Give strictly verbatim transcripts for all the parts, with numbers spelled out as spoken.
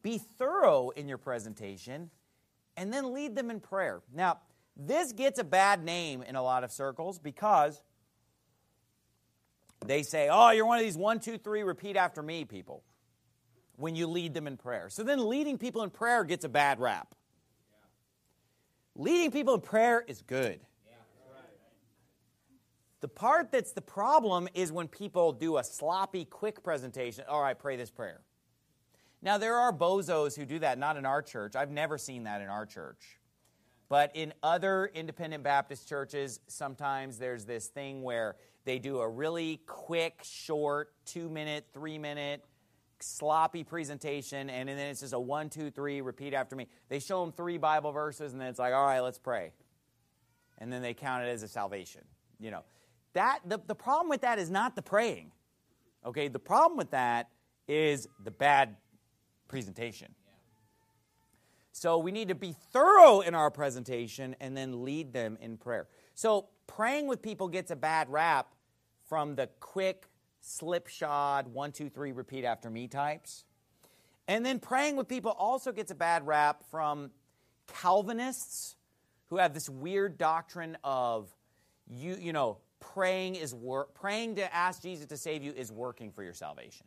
be thorough in your presentation, and then lead them in prayer. Now, this gets a bad name in a lot of circles because they say, oh, you're one of these one, two, three, repeat after me people when you lead them in prayer. So then leading people in prayer gets a bad rap. Yeah. Leading people in prayer is good. Yeah, right. The part that's the problem is when people do a sloppy, quick presentation. All right, pray this prayer. Now, there are bozos who do that, not in our church. I've never seen that in our church. But in other independent Baptist churches, sometimes there's this thing where they do a really quick, short, two-minute, three-minute, sloppy presentation, and then it's just a one, two, three, repeat after me. They show them three Bible verses, and then it's like, all right, let's pray. And then they count it as a salvation. You know, that the, the problem with that is not the praying. Okay, the problem with that is the bad presentation. So we need to be thorough in our presentation and then lead them in prayer. So praying with people gets a bad rap from the quick, slipshod, one, two, three, repeat after me types. And then praying with people also gets a bad rap from Calvinists who have this weird doctrine of, you you know, praying is work, praying to ask Jesus to save you is working for your salvation.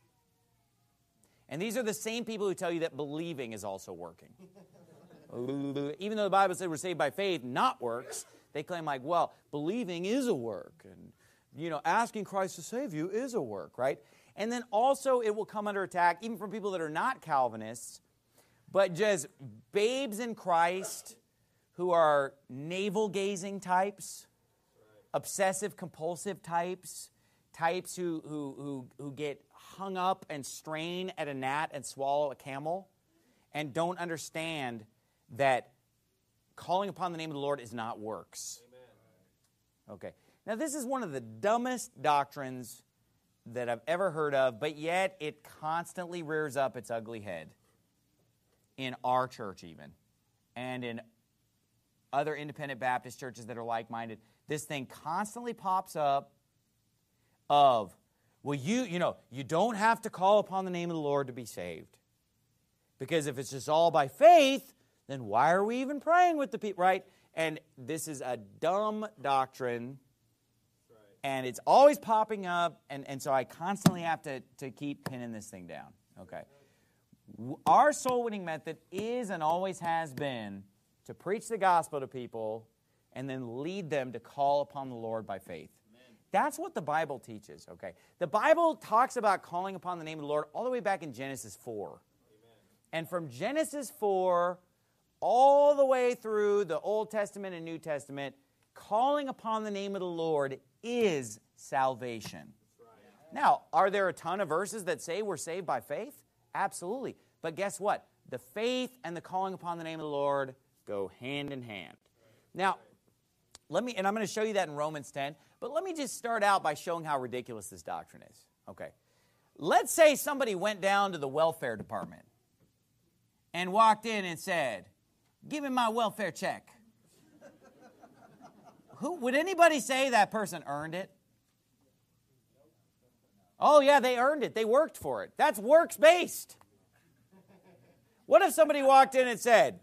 And these are the same people who tell you that believing is also working. Even though the Bible said we're saved by faith, not works, they claim like, well, believing is a work. And, you know, asking Christ to save you is a work, right? And then also it will come under attack, even from people that are not Calvinists, but just babes in Christ who are navel-gazing types, obsessive-compulsive types, types who, who, who, who get hung up and strain at a gnat and swallow a camel and don't understand that calling upon the name of the Lord is not works. Amen. Okay. Now, this is one of the dumbest doctrines that I've ever heard of, but yet it constantly rears up its ugly head in our church even, and in other independent Baptist churches that are like-minded. This thing constantly pops up of, well, you, you know, you don't have to call upon the name of the Lord to be saved. Because if it's just all by faith, then why are we even praying with the people, right? And this is a dumb doctrine, and it's always popping up, and, and so I constantly have to, to keep pinning this thing down, okay? Our soul-winning method is and always has been to preach the gospel to people and then lead them to call upon the Lord by faith. That's what the Bible teaches, okay? The Bible talks about calling upon the name of the Lord all the way back in Genesis four. Amen. And from Genesis four all the way through the Old Testament and New Testament, calling upon the name of the Lord is salvation. Right. Now, are there a ton of verses that say we're saved by faith? Absolutely. But guess what? The faith and the calling upon the name of the Lord go hand in hand. Now, let me, and I'm going to show you that in Romans ten, but let me just start out by showing how ridiculous this doctrine is. Okay. Let's say somebody went down to the welfare department and walked in and said, give me my welfare check. Who, would anybody say that person earned it? Oh, yeah, they earned it. They worked for it. That's works-based. What if somebody walked in and said,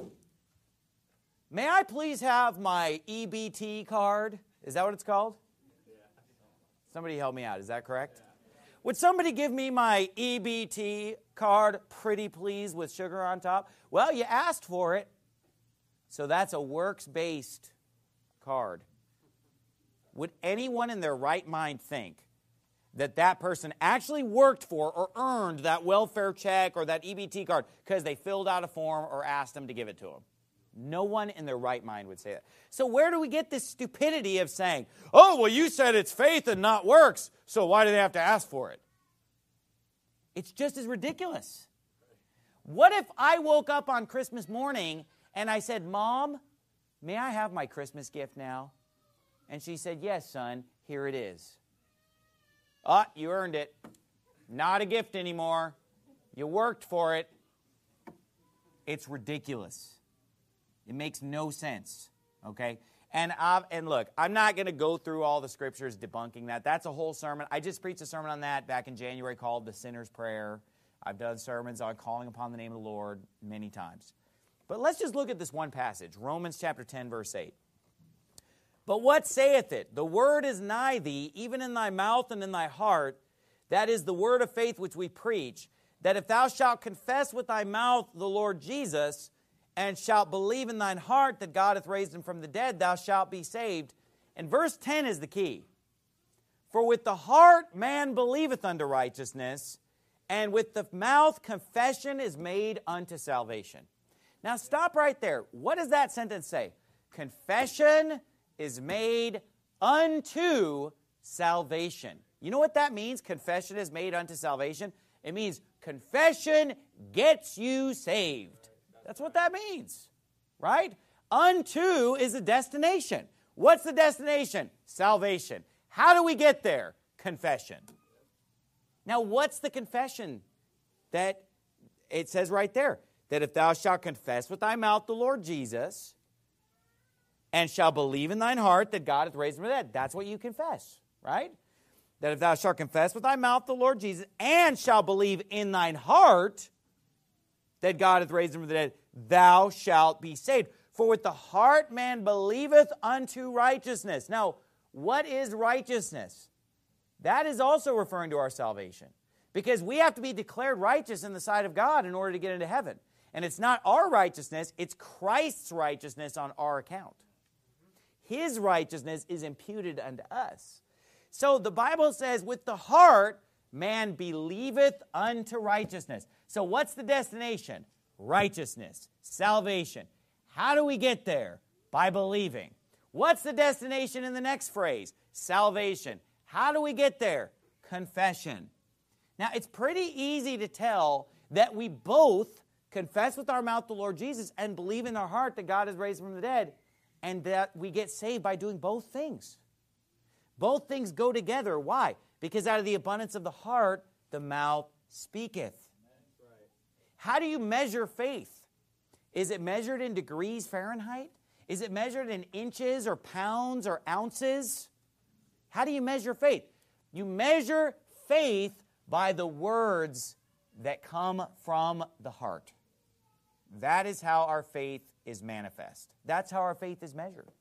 may I please have my E B T card? Is that what it's called? Somebody help me out. Is that correct? Would somebody give me my E B T card, pretty please, with sugar on top? Well, you asked for it. So that's a works-based card. Would anyone in their right mind think that that person actually worked for or earned that welfare check or that E B T card because they filled out a form or asked them to give it to them? No one in their right mind would say that. So where do we get this stupidity of saying, oh, well, you said it's faith and not works, so why do they have to ask for it? It's just as ridiculous. What if I woke up on Christmas morning and I said, Mom, may I have my Christmas gift now? And she said, yes, son, here it is. Ah, oh, you earned it. Not a gift anymore. You worked for it. It's ridiculous. It makes no sense, okay? And I've, and look, I'm not going to go through all the scriptures debunking that. That's a whole sermon. I just preached a sermon on that back in January called The Sinner's Prayer. I've done sermons on calling upon the name of the Lord many times. But let's just look at this one passage, Romans chapter ten, verse eight. But what saith it? The word is nigh thee, even in thy mouth and in thy heart. That is the word of faith which we preach, that if thou shalt confess with thy mouth the Lord Jesus, and shalt believe in thine heart that God hath raised him from the dead, thou shalt be saved. And verse ten is the key. For with the heart man believeth unto righteousness, and with the mouth confession is made unto salvation. Now stop right there. What does that sentence say? Confession is made unto salvation. You know what that means? Confession is made unto salvation. It means confession gets you saved. That's what that means, right? Unto is a destination. What's the destination? Salvation. How do we get there? Confession. Now, what's the confession that it says right there? That if thou shalt confess with thy mouth the Lord Jesus, and shalt believe in thine heart that God hath raised him from the dead. That's what you confess, right? That if thou shalt confess with thy mouth the Lord Jesus, and shalt believe in thine heart that God hath raised him from the dead, thou shalt be saved. For with the heart man believeth unto righteousness. Now, what is righteousness? That is also referring to our salvation. Because we have to be declared righteous in the sight of God in order to get into heaven. And it's not our righteousness, it's Christ's righteousness on our account. His righteousness is imputed unto us. So the Bible says, with the heart man believeth unto righteousness. So what's the destination? Righteousness, salvation. How do we get there? By believing. What's the destination in the next phrase? Salvation. How do we get there? Confession. Now, it's pretty easy to tell that we both confess with our mouth the Lord Jesus and believe in our heart that God has raised him from the dead, and that we get saved by doing both things. Both things go together. Why? Because out of the abundance of the heart, the mouth speaketh. How do you measure faith? Is it measured in degrees Fahrenheit? Is it measured in inches or pounds or ounces? How do you measure faith? You measure faith by the words that come from the heart. That is how our faith is manifest. That's how our faith is measured.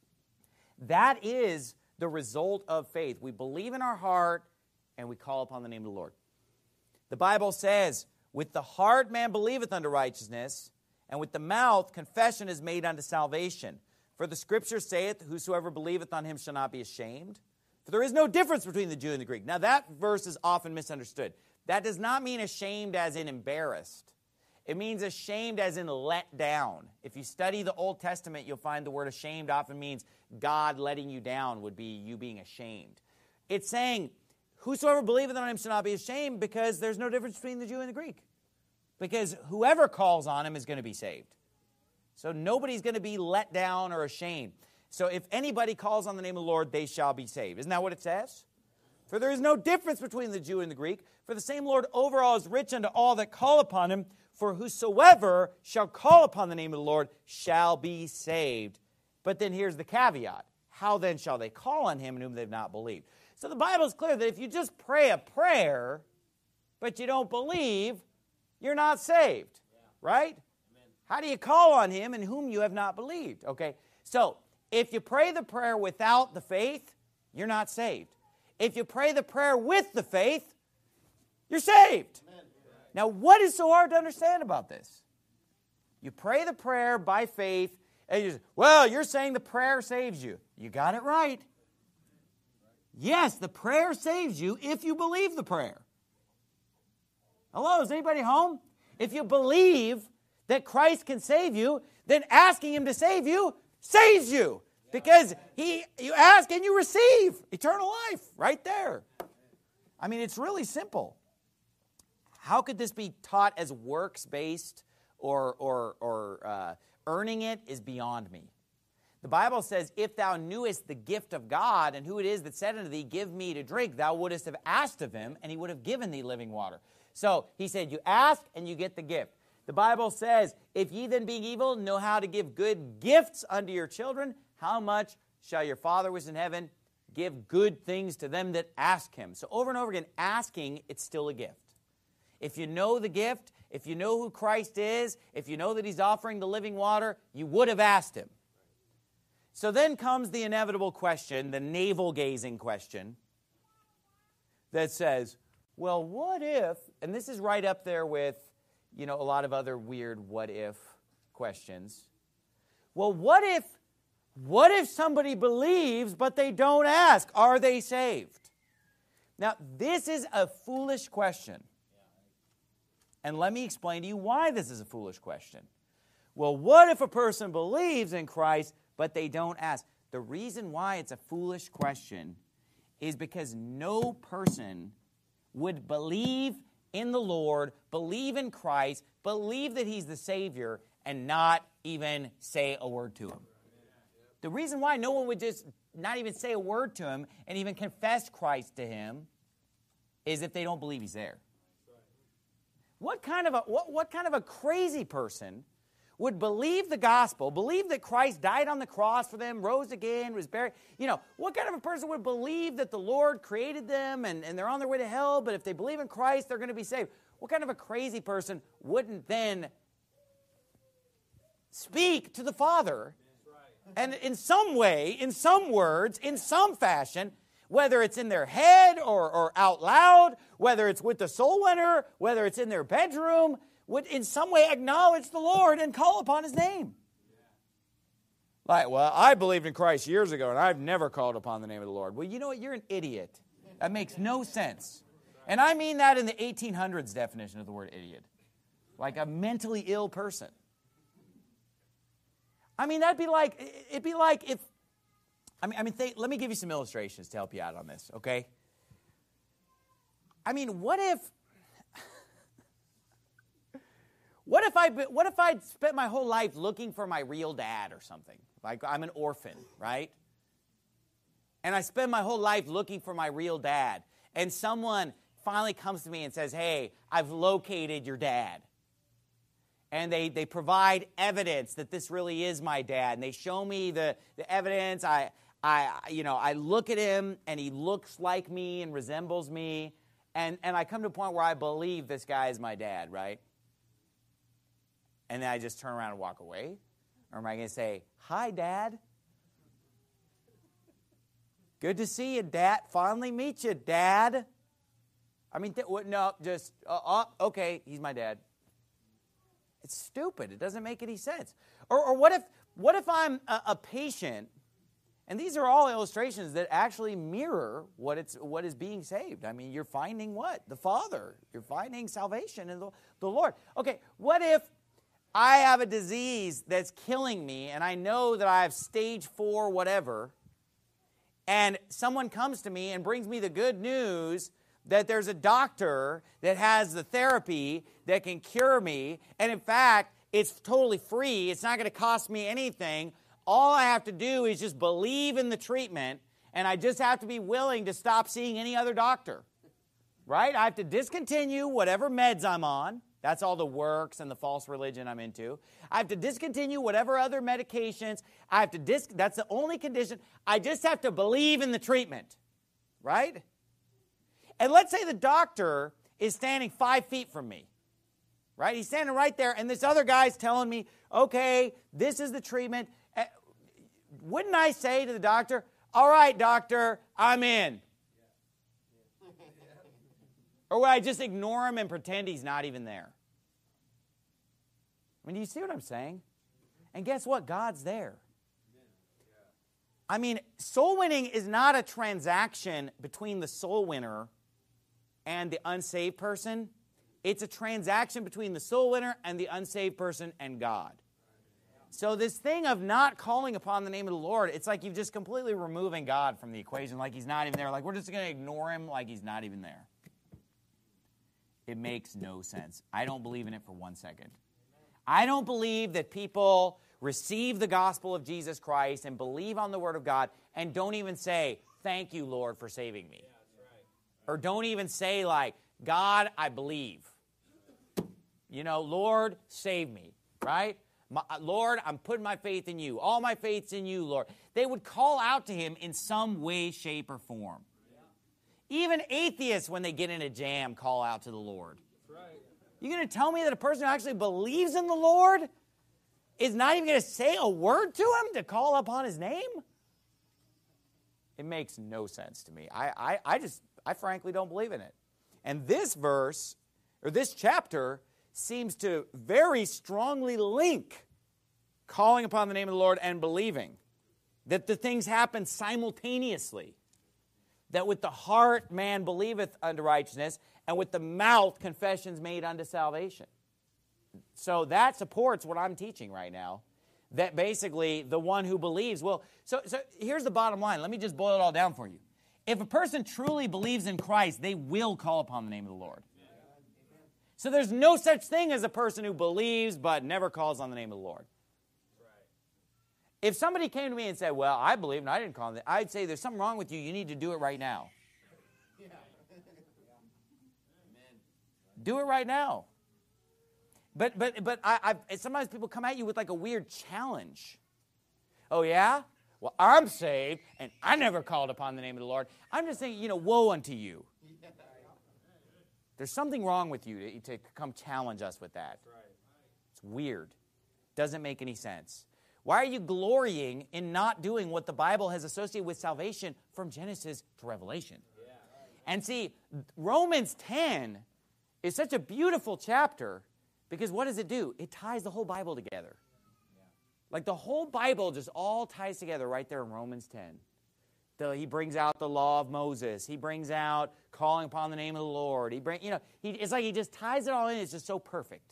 That is the result of faith. We believe in our heart and we call upon the name of the Lord. The Bible says, with the heart man believeth unto righteousness, and with the mouth confession is made unto salvation. For the Scripture saith, whosoever believeth on him shall not be ashamed. For there is no difference between the Jew and the Greek. Now that verse is often misunderstood. That does not mean ashamed as in embarrassed. It means ashamed as in let down. If you study the Old Testament, you'll find the word ashamed often means God letting you down would be you being ashamed. It's saying, whosoever believeth on him shall not be ashamed, because there's no difference between the Jew and the Greek. Because whoever calls on him is going to be saved. So nobody's going to be let down or ashamed. So if anybody calls on the name of the Lord, they shall be saved. Isn't that what it says? For there is no difference between the Jew and the Greek. For the same Lord over all is rich unto all that call upon him. For whosoever shall call upon the name of the Lord shall be saved. But then here's the caveat. How then shall they call on him in whom they've not believed? So the Bible is clear that if you just pray a prayer, but you don't believe, you're not saved, right? Amen. How do you call on him in whom you have not believed? Okay, so if you pray the prayer without the faith, you're not saved. If you pray the prayer with the faith, you're saved. Amen. Now, what is so hard to understand about this? You pray the prayer by faith, and you say, well, you're saying the prayer saves you. You got it right. Yes, the prayer saves you if you believe the prayer. Hello, is anybody home? If you believe that Christ can save you, then asking him to save you saves you. Because he, you ask and you receive eternal life right there. I mean, it's really simple. How could this be taught as works-based or, or, or uh, earning it is beyond me. The Bible says, if thou knewest the gift of God and who it is that said unto thee, give me to drink, thou wouldest have asked of him, and he would have given thee living water. So he said, you ask and you get the gift. The Bible says, if ye then being evil know how to give good gifts unto your children, how much shall your Father which is in heaven give good things to them that ask him? So over and over again, asking, it's still a gift. if you know the gift, if you know who Christ is, if you know that he's offering the living water, you would have asked him. So then comes the inevitable question, the navel-gazing question, that says, well, what if, and this is right up there with, you know, a lot of other weird what-if questions. Well, what if, what if somebody believes but they don't ask? Are they saved? Now, this is a foolish question. And let me explain to you why this is a foolish question. Well, what if a person believes in Christ but they don't ask? The reason why it's a foolish question is because no person would believe in the Lord, believe in Christ, believe that he's the Savior, and not even say a word to him. The reason why no one would just not even say a word to him and even confess Christ to him is if they don't believe he's there. What kind of a what, what kind of a crazy person would believe the gospel, believe that Christ died on the cross for them, rose again, was buried? You know, what kind of a person would believe that the Lord created them and, and they're on their way to hell, but if they believe in Christ, they're going to be saved? What kind of a crazy person wouldn't then speak to the Father and in some way, in some words, in some fashion, whether it's in their head or, or out loud, whether it's with the soul winner, whether it's in their bedroom, would in some way acknowledge the Lord and call upon his name? Like, well, I believed in Christ years ago, and I've never called upon the name of the Lord. Well, you know what? You're an idiot. That makes no sense. And I mean that in the eighteen hundreds definition of the word idiot. Like a mentally ill person. I mean, that'd be like, it'd be like if, I mean, I mean, th- let me give you some illustrations to help you out on this, okay? I mean, what if, what if I, what if I'd spent my whole life looking for my real dad or something? Like I'm an orphan, right? And I spend my whole life looking for my real dad. And someone finally comes to me and says, hey, I've located your dad. And they, they provide evidence that this really is my dad. And they show me the, the evidence. I, I, you know, I look at him, and he looks like me and resembles me. And, and I come to a point where I believe this guy is my dad, right? And then I just turn around and walk away? Or am I going to say, hi, Dad? Good to see you, Dad. Finally meet you, Dad. I mean, th- what, no, just, uh, uh, okay, he's my dad. It's stupid. It doesn't make any sense. Or, or what if what if I'm a, a patient, and these are all illustrations that actually mirror what it's what is being saved. I mean, you're finding what? The Father. You're finding salvation in the, the Lord. Okay, what if I have a disease that's killing me, and I know that I have stage four whatever, and someone comes to me and brings me the good news that there's a doctor that has the therapy that can cure me, and in fact, it's totally free. It's not going to cost me anything. All I have to do is just believe in the treatment, and I just have to be willing to stop seeing any other doctor, right? I have to discontinue whatever meds I'm on. That's all the works and the false religion I'm into. I have to discontinue whatever other medications. I have to dis- That's the only condition. I just have to believe in the treatment, right? And let's say the doctor is standing five feet from me, right? He's standing right there, and this other guy's telling me, okay, this is the treatment. Uh, wouldn't I say to the doctor, all right, doctor, I'm in? Or would I just ignore him and pretend he's not even there? I mean, do you see what I'm saying? And guess what? God's there. I mean, soul winning is not a transaction between the soul winner and the unsaved person. It's a transaction between the soul winner and the unsaved person and God. So this thing of not calling upon the name of the Lord, it's like you're just completely removing God from the equation, like he's not even there. Like we're just going to ignore him like he's not even there. It makes no sense. I don't believe in it for one second. I don't believe that people receive the gospel of Jesus Christ and believe on the word of God and don't even say, thank you, Lord, for saving me. Or don't even say like, God, I believe. You know, Lord, save me, right? My, Lord, I'm putting my faith in you. All my faith's in you, Lord. They would call out to him in some way, shape, or form. Even atheists, when they get in a jam, call out to the Lord. You're going to tell me that a person who actually believes in the Lord is not even going to say a word to him to call upon his name? It makes no sense to me. I, I, I just, I frankly don't believe in it. And this verse, or this chapter, seems to very strongly link calling upon the name of the Lord and believing. That the things happen simultaneously. That with the heart man believeth unto righteousness, and with the mouth confessions made unto salvation. So that supports what I'm teaching right now. That basically the one who believes will. So, so here's the bottom line. Let me just boil it all down for you. If a person truly believes in Christ, they will call upon the name of the Lord. So there's no such thing as a person who believes but never calls on the name of the Lord. If somebody came to me and said, well, I believe and I didn't call on it, I'd say there's something wrong with you. You need to do it right now. Do it right now. But but but I, I sometimes people come at you with like a weird challenge. Oh, yeah? Well, I'm saved, and I never called upon the name of the Lord. I'm just saying, you know, woe unto you. There's something wrong with you to, to come challenge us with that. It's weird. Doesn't make any sense. Why are you glorying in not doing what the Bible has associated with salvation from Genesis to Revelation? And see, Romans ten is such a beautiful chapter because what does it do? It ties the whole Bible together. Like the whole Bible just all ties together right there in Romans ten. The, he brings out the law of Moses. He brings out calling upon the name of the Lord. He bring, you know, he, it's like he just ties it all in. It's just so perfect.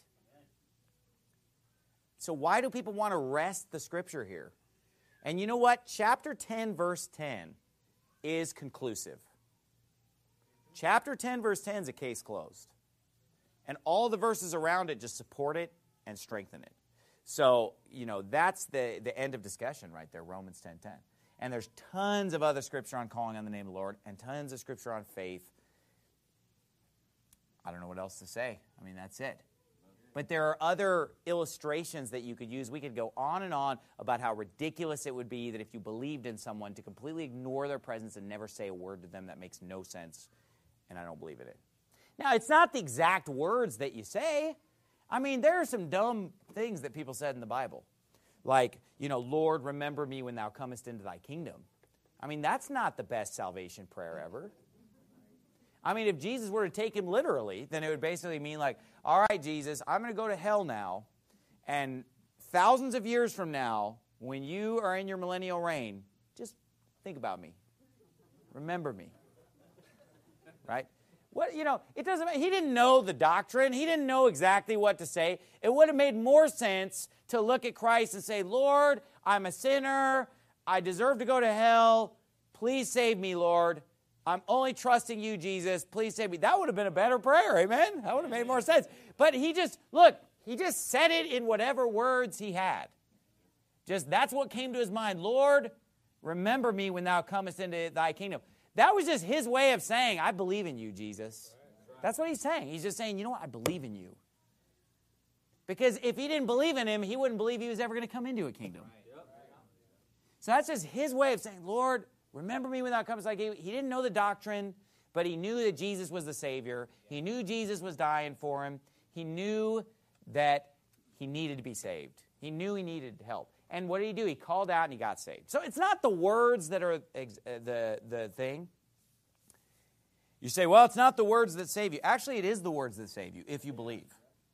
So why do people want to wrest the Scripture here? And you know what? Chapter ten, verse ten is conclusive. Chapter ten, verse ten is a case closed. And all the verses around it just support it and strengthen it. So, you know, that's the, the end of discussion right there, Romans ten ten. And there's tons of other Scripture on calling on the name of the Lord and tons of Scripture on faith. I don't know what else to say. I mean, that's it. But there are other illustrations that you could use. We could go on and on about how ridiculous it would be that if you believed in someone to completely ignore their presence and never say a word to them. That makes no sense, and I don't believe in it. Now, it's not the exact words that you say. I mean, there are some dumb things that people said in the Bible. Like, you know, Lord, remember me when thou comest into thy kingdom. I mean, that's not the best salvation prayer ever. I mean, if Jesus were to take him literally, then it would basically mean like, all right, Jesus, I'm going to go to hell now, and thousands of years from now, when you are in your millennial reign, just think about me. Remember me. Right? What, you know, it doesn't matter. He didn't know the doctrine. He didn't know exactly what to say. It would have made more sense to look at Christ and say, Lord, I'm a sinner. I deserve to go to hell. Please save me, Lord. I'm only trusting you, Jesus. Please save me. That would have been a better prayer, amen? That would have made more sense. But he just, look, he just said it in whatever words he had. Just, that's what came to his mind. Lord, remember me when thou comest into thy kingdom. That was just his way of saying, I believe in you, Jesus. That's what he's saying. He's just saying, you know what? I believe in you. Because if he didn't believe in him, he wouldn't believe he was ever going to come into a kingdom. So that's just his way of saying, Lord, remember me when thou comest thy kingdom. He didn't know the doctrine, but he knew that Jesus was the Savior. He knew Jesus was dying for him. He knew that he needed to be saved. He knew he needed help. And what did he do? He called out and he got saved. So it's not the words that are ex- uh, the, the thing. You say, well, it's not the words that save you. Actually, it is the words that save you, if you believe.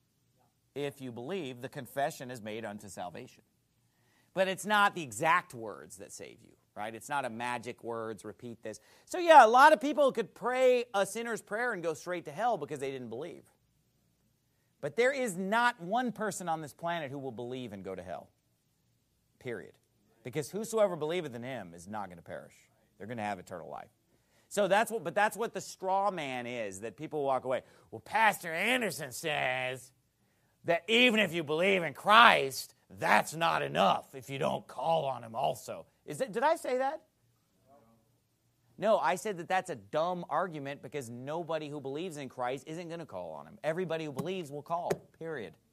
If you believe, the confession is made unto salvation. But it's not the exact words that save you, right? It's not a magic words, repeat this. So yeah, a lot of people could pray a sinner's prayer and go straight to hell because they didn't believe. But there is not one person on this planet who will believe and go to hell. Period. Because whosoever believeth in him is not going to perish. They're going to have eternal life. So that's what, but that's what the straw man is, that people walk away. Well, Pastor Anderson says that even if you believe in Christ, that's not enough if you don't call on him also. Is that, did I say that? No, I said that that's a dumb argument because nobody who believes in Christ isn't going to call on him. Everybody who believes will call, period.